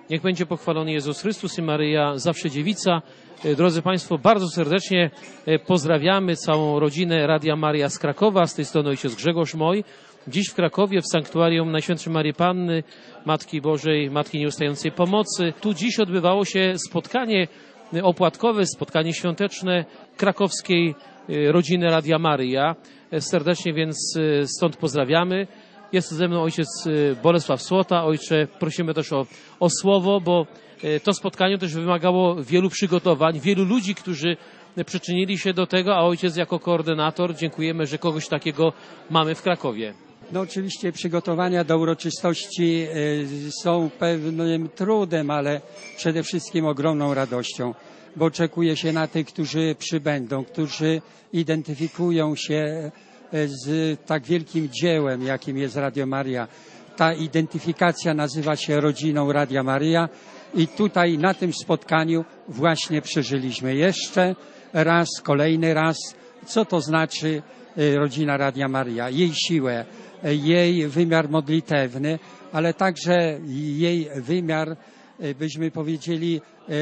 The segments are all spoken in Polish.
Niech będzie pochwalony Jezus Chrystus i Maryja, zawsze dziewica. Drodzy Państwo, bardzo serdecznie pozdrawiamy całą rodzinę Radia Maria z Krakowa. Z tej strony ojciec Grzegorz Moj. Dziś w Krakowie, w Sanktuarium Najświętszej Maryi Panny, Matki Bożej, Matki Nieustającej Pomocy. Tu dziś odbywało się spotkanie opłatkowe, spotkanie świąteczne krakowskiej rodziny Radia Maria. Serdecznie więc stąd pozdrawiamy. Jest ze mną ojciec Bolesław Słota. Ojcze, prosimy też o słowo, bo to spotkanie też wymagało wielu przygotowań, wielu ludzi, którzy przyczynili się do tego, a ojciec jako koordynator, dziękujemy, że kogoś takiego mamy w Krakowie. No oczywiście przygotowania do uroczystości są pewnym trudem, ale przede wszystkim ogromną radością, bo oczekuje się na tych, którzy przybędą, którzy identyfikują się z tak wielkim dziełem, jakim jest Radio Maria. Ta identyfikacja nazywa się rodziną Radia Maria i tutaj na tym spotkaniu właśnie przeżyliśmy jeszcze raz, kolejny raz, co to znaczy rodzina Radia Maria, jej siłę, jej wymiar modlitewny, ale także jej wymiar, byśmy powiedzieli,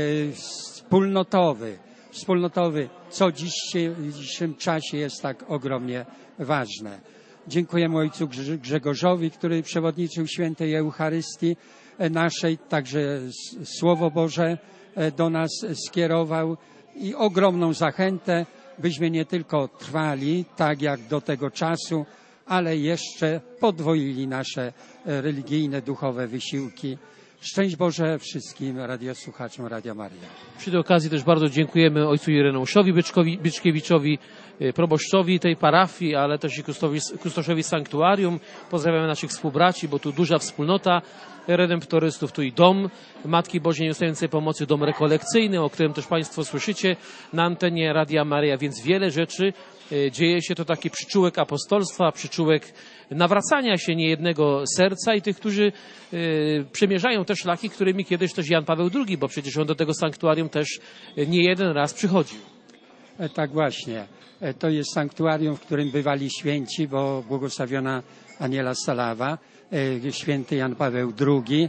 wspólnotowy, co w dzisiejszym czasie jest tak ogromnie ważne. Dziękujemy ojcu Grzegorzowi, który przewodniczył świętej Eucharystii naszej, także Słowo Boże do nas skierował i ogromną zachętę, byśmy nie tylko trwali tak jak do tego czasu, ale jeszcze podwoili nasze religijne, duchowe wysiłki. Szczęść Boże wszystkim radiosłuchaczom Radia Maria. Przy tej okazji też bardzo dziękujemy ojcu Ireneuszowi Byczkiewiczowi, proboszczowi tej parafii, ale też i kustoszowi sanktuarium. Pozdrawiamy naszych współbraci, bo tu duża wspólnota redemptorystów, tu i dom Matki Bożej Nieustającej Pomocy, dom rekolekcyjny, o którym też Państwo słyszycie na antenie Radia Maria, więc wiele rzeczy dzieje się. To taki przyczółek apostolstwa, przyczółek nawracania się niejednego serca i tych, którzy przemierzają te szlaki, którymi kiedyś też Jan Paweł II, bo przecież on do tego sanktuarium też nie jeden raz przychodził. Tak właśnie. To jest sanktuarium, w którym bywali święci, bo błogosławiona Aniela Stalawa, święty Jan Paweł II,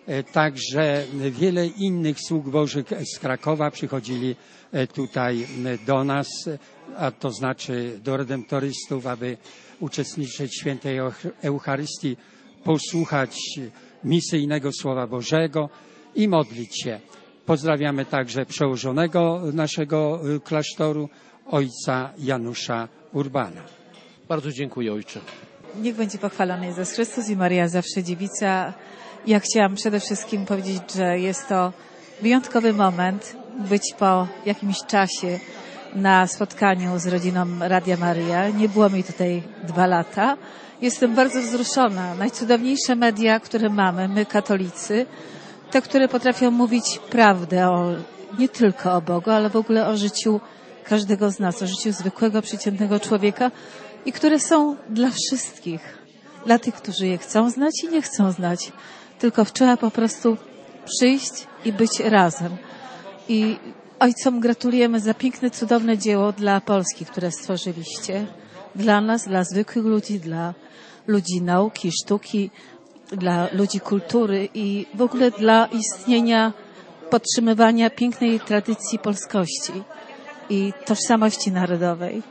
także wiele innych sług Bożych z Krakowa przychodzili tutaj do nas, a to znaczy do redemptorystów, aby uczestniczyć w świętej Eucharystii, posłuchać misyjnego Słowa Bożego i modlić się. Pozdrawiamy także przełożonego naszego klasztoru, ojca Janusza Urbana. Bardzo dziękuję, ojcze. Niech będzie pochwalony Jezus Chrystus i Maria, zawsze dziewica. Ja chciałam przede wszystkim powiedzieć, że jest to wyjątkowy moment być po jakimś czasie na spotkaniu z rodziną Radia Maria. Nie było mi tutaj 2 lata. Jestem bardzo wzruszona. Najcudowniejsze media, które mamy, my katolicy, te, które potrafią mówić prawdę nie tylko o Bogu, ale w ogóle o życiu każdego z nas, o życiu zwykłego, przeciętnego człowieka i które są dla wszystkich, dla tych, którzy je chcą znać i nie chcą znać. Tylko trzeba po prostu przyjść i być razem. I ojcom gratulujemy za piękne, cudowne dzieło dla Polski, które stworzyliście. Dla nas, dla zwykłych ludzi, dla ludzi nauki, sztuki, dla ludzi kultury i w ogóle dla istnienia, podtrzymywania pięknej tradycji polskości i tożsamości narodowej.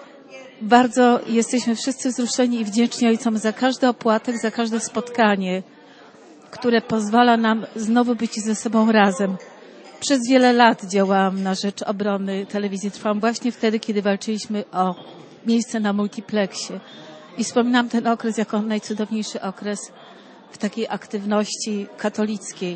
Bardzo jesteśmy wszyscy wzruszeni i wdzięczni ojcom za każdy opłatek, za każde spotkanie, które pozwala nam znowu być ze sobą razem. Przez wiele lat działałam na rzecz obrony telewizji Trwam właśnie wtedy, kiedy walczyliśmy o miejsce na multiplexie. I wspominam ten okres jako najcudowniejszy okres w takiej aktywności katolickiej,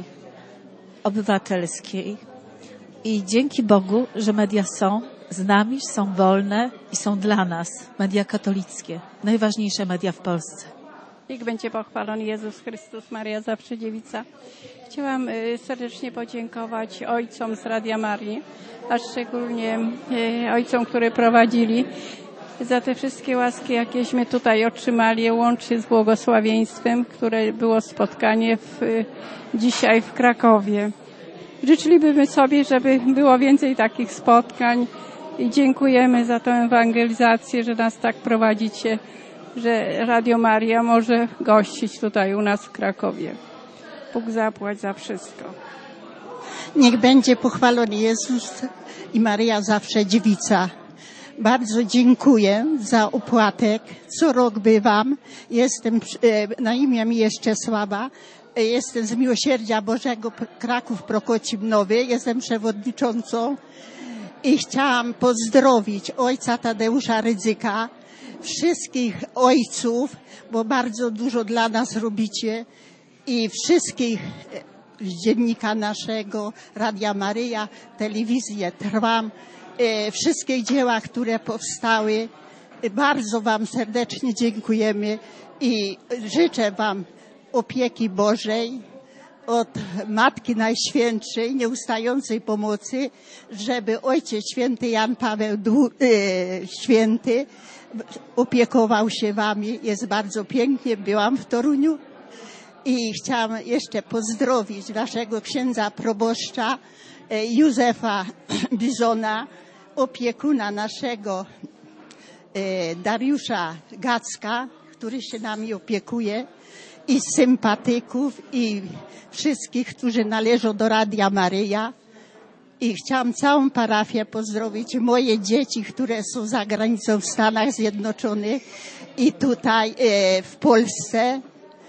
obywatelskiej. I dzięki Bogu, że media są z nami, są wolne i są dla nas. Media katolickie, najważniejsze media w Polsce. Niech będzie pochwalony Jezus Chrystus, Maria zawsze dziewica. Chciałam serdecznie podziękować ojcom z Radia Marii, a szczególnie ojcom, które prowadzili, za te wszystkie łaski, jakieśmy tutaj otrzymali, łącznie z błogosławieństwem, które było spotkanie dzisiaj w Krakowie. Życzylibyśmy sobie, żeby było więcej takich spotkań i dziękujemy za tę ewangelizację, że nas tak prowadzicie, że Radio Maria może gościć tutaj u nas w Krakowie. Bóg zapłać za wszystko. Niech będzie pochwalony Jezus i Maryja zawsze dziewica. Bardzo dziękuję za opłatek. Co rok bywam. Jestem, na imię mi jeszcze Sława. Jestem z Miłosierdzia Bożego Kraków Prokocim Nowy. Jestem przewodniczącą i chciałam pozdrowić ojca Tadeusza Rydzyka, wszystkich ojców, bo bardzo dużo dla nas robicie i wszystkich z dziennika naszego, Radia Maryja, telewizję Trwam, wszystkich dziełach, które powstały. Bardzo wam serdecznie dziękujemy i życzę wam opieki Bożej od Matki Najświętszej, nieustającej pomocy, żeby Ojciec Święty Jan Paweł Święty opiekował się wami. Jest bardzo pięknie, byłam w Toruniu i chciałam jeszcze pozdrowić naszego księdza proboszcza Józefa Bizona, opiekuna naszego Dariusza Gacka, który się nami opiekuje, i sympatyków, i wszystkich, którzy należą do Radia Maryja. I chciałam całą parafię pozdrowić, moje dzieci, które są za granicą w Stanach Zjednoczonych i tutaj w Polsce,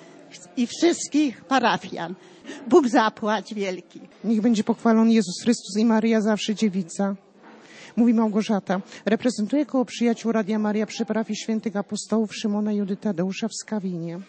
i wszystkich parafian. Bóg zapłać wielki. Niech będzie pochwalony Jezus Chrystus i Maryja zawsze dziewica. Mówi Małgorzata. Reprezentuję koło przyjaciół Radia Maryja przy parafii świętych apostołów Szymona i Judy Tadeusza w Skawinie.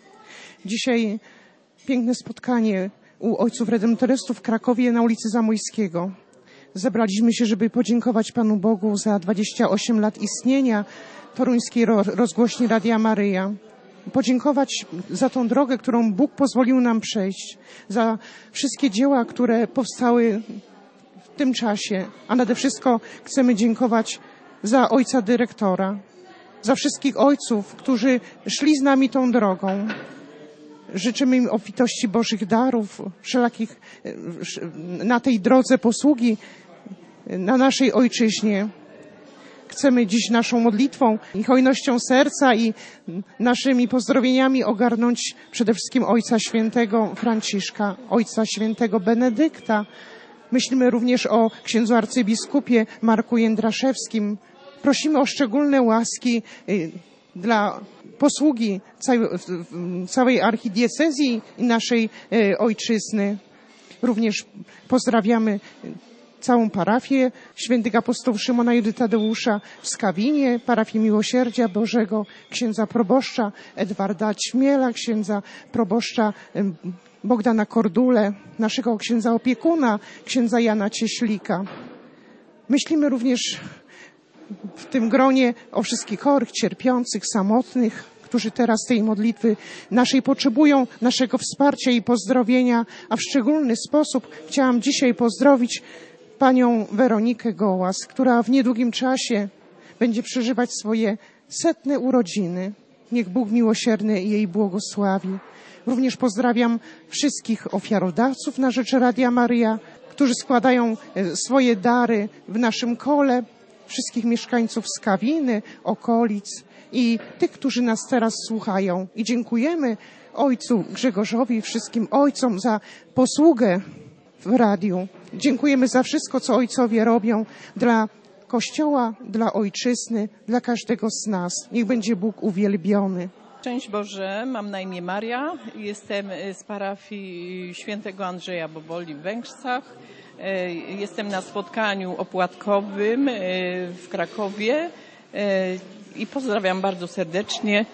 Dzisiaj piękne spotkanie u ojców redemptorystów w Krakowie na ulicy Zamojskiego. Zebraliśmy się, żeby podziękować Panu Bogu za 28 lat istnienia toruńskiej rozgłośni Radia Maryja. Podziękować za tą drogę, którą Bóg pozwolił nam przejść, za wszystkie dzieła, które powstały w tym czasie, a nade wszystko chcemy dziękować za ojca dyrektora, za wszystkich ojców, którzy szli z nami tą drogą. Życzymy im obfitości Bożych darów, wszelakich na tej drodze posługi na naszej ojczyźnie. Chcemy dziś naszą modlitwą i hojnością serca i naszymi pozdrowieniami ogarnąć przede wszystkim Ojca Świętego Franciszka, Ojca Świętego Benedykta. Myślimy również o księdzu arcybiskupie Marku Jędraszewskim. Prosimy o szczególne łaski dla posługi całej archidiecezji i naszej ojczyzny. Również pozdrawiamy całą parafię świętych apostołów Szymona i Judy Tadeusza w Skawinie, parafię Miłosierdzia Bożego, księdza proboszcza Edwarda Ćmiela, księdza proboszcza Bogdana Kordule, naszego księdza opiekuna, księdza Jana Cieślika. Myślimy również w tym gronie o wszystkich chorych, cierpiących, samotnych, którzy teraz tej modlitwy naszej potrzebują, naszego wsparcia i pozdrowienia, a w szczególny sposób chciałam dzisiaj pozdrowić panią Weronikę Gołas, która w niedługim czasie będzie przeżywać swoje 100. urodziny. Niech Bóg miłosierny jej błogosławi. Również pozdrawiam wszystkich ofiarodawców na rzecz Radia Maryja, którzy składają swoje dary w naszym kole, wszystkich mieszkańców Skawiny, okolic i tych, którzy nas teraz słuchają. I dziękujemy ojcu Grzegorzowi i wszystkim ojcom za posługę w radiu. Dziękujemy za wszystko, co ojcowie robią dla Kościoła, dla ojczyzny, dla każdego z nas. Niech będzie Bóg uwielbiony. Szczęść Boże, mam na imię Maria, jestem z parafii świętego Andrzeja Boboli w Węgrzcach. Jestem na spotkaniu opłatkowym w Krakowie i pozdrawiam bardzo serdecznie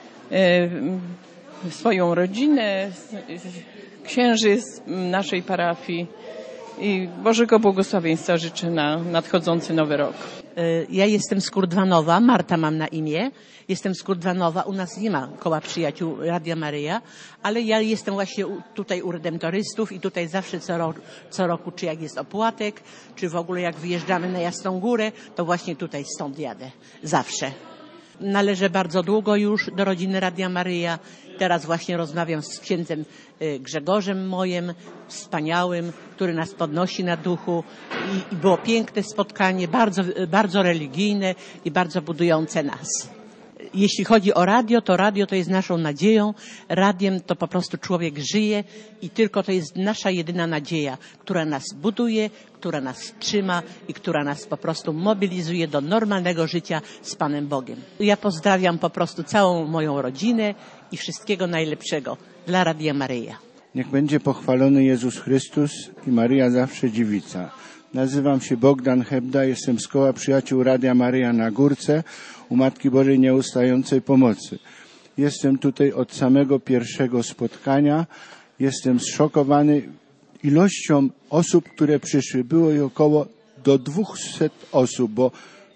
swoją rodzinę, księży z naszej parafii i Bożego błogosławieństwa życzę na nadchodzący nowy rok. Ja jestem z Kurdwanowa, Marta mam na imię. Jestem z Kurdwanowa, u nas nie ma koła przyjaciół Radia Maryja, ale ja jestem właśnie tutaj u redemptorystów i tutaj zawsze co roku, czy jak jest opłatek, czy w ogóle jak wyjeżdżamy na Jasną Górę, to właśnie tutaj stąd jadę. Zawsze. Należę bardzo długo już do rodziny Radia Maryja. Teraz właśnie rozmawiam z księdzem Grzegorzem moim, wspaniałym, który nas podnosi na duchu i było piękne spotkanie, bardzo, bardzo religijne i bardzo budujące nas. jeśli chodzi o radio to jest naszą nadzieją. Radiem to po prostu człowiek żyje i tylko to jest nasza jedyna nadzieja, która nas buduje, która nas trzyma i która nas po prostu mobilizuje do normalnego życia z Panem Bogiem. Ja pozdrawiam po prostu całą moją rodzinę i wszystkiego najlepszego dla Radia Maryja. Niech będzie pochwalony Jezus Chrystus i Maryja Zawsze Dziewica. Nazywam się Bogdan Hebda, jestem z Koła Przyjaciół Radia Maryja na Górce u Matki Bożej Nieustającej Pomocy. Jestem tutaj od samego pierwszego spotkania. Jestem zszokowany ilością osób, które przyszły. Było ich około do 200 osób, bo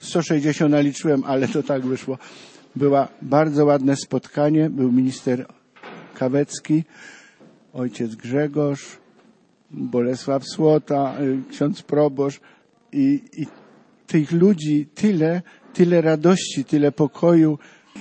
160 naliczyłem, ale to tak wyszło. Było bardzo ładne spotkanie. Był minister Kawecki, ojciec Grzegorz, Bolesław Słota, ksiądz proboszcz i tych ludzi tyle radości, tyle pokoju,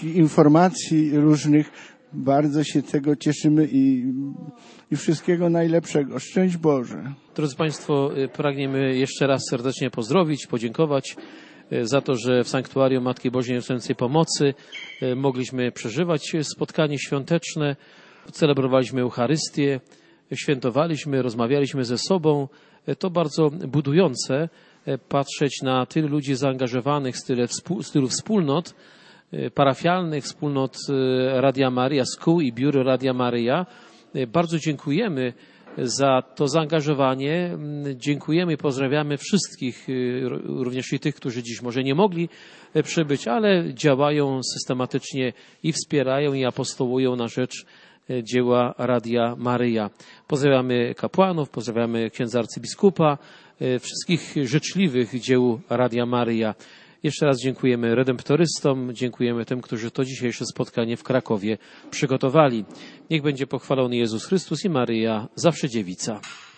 informacji różnych. Bardzo się tego cieszymy i wszystkiego najlepszego. Szczęść Boże. Drodzy Państwo, pragniemy jeszcze raz serdecznie pozdrowić, podziękować za to, że w Sanktuarium Matki Bożej Nieustającej Pomocy mogliśmy przeżywać spotkanie świąteczne, celebrowaliśmy Eucharystię, świętowaliśmy, rozmawialiśmy ze sobą. To bardzo budujące patrzeć na tylu ludzi zaangażowanych z tylu wspólnot parafialnych, wspólnot Radia Maryja, szkół i biur Radia Maryja. Bardzo dziękujemy za to zaangażowanie. Dziękujemy i pozdrawiamy wszystkich, również i tych, którzy dziś może nie mogli przybyć, ale działają systematycznie i wspierają i apostołują na rzecz dzieła Radia Maryja. Pozdrawiamy kapłanów, pozdrawiamy księdza arcybiskupa, wszystkich życzliwych dzieł Radia Maryja. Jeszcze raz dziękujemy redemptorystom, dziękujemy tym, którzy to dzisiejsze spotkanie w Krakowie przygotowali. Niech będzie pochwalony Jezus Chrystus i Maryja, zawsze dziewica.